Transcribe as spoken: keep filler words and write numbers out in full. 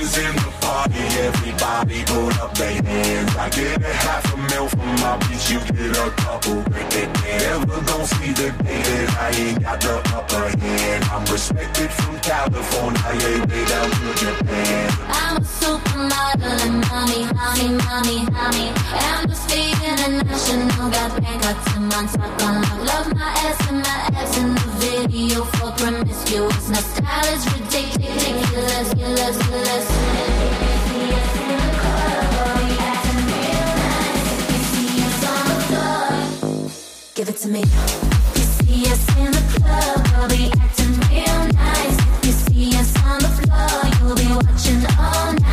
is in the party, everybody put up their hands. I get a half a mil from my bitch, you get a couple. Never gon' see the day that I ain't got the upper hand. I'm respected from California, yeah, way down to Japan. I'm a supermodel and mommy, mommy, mommy, mommy. Amnesty International got Bangkok to Montauk on lock. Love my ass and my abs in the video for promiscuous. Now style is ridiculous, ridiculous, ridiculous. Give it to me. If you see us in the club, I'll be acting real nice. If you see us on the floor, you'll be watching all night.